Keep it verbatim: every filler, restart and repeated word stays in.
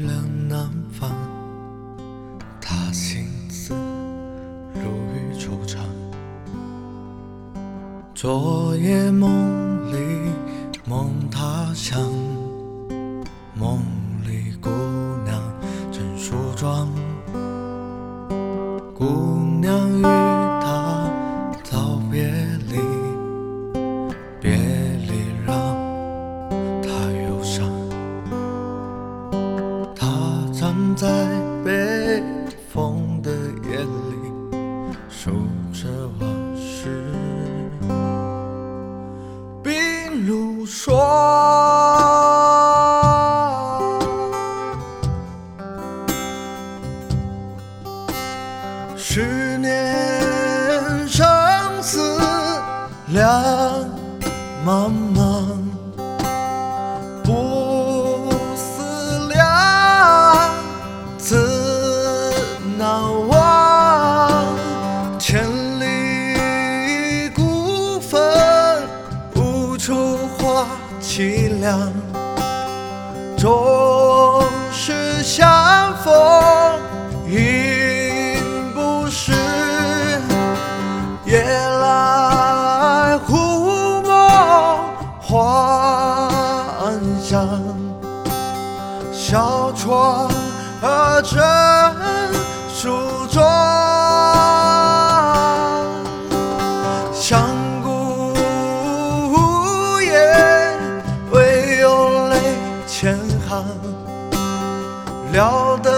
了南方，他心思如雨惆怅。昨夜梦里梦他乡，梦里姑娘正梳妆，姑娘与他早别离，别离让他忧伤。他站在北风的夜里，数着往事，鬓如霜。十年生死两茫茫，不思量，自难忘。千里孤坟，无处话凄凉。终是相逢，应不是。夜来忽梦还乡，小窗儿正梳妆。相顾无言，唯有泪千行，料得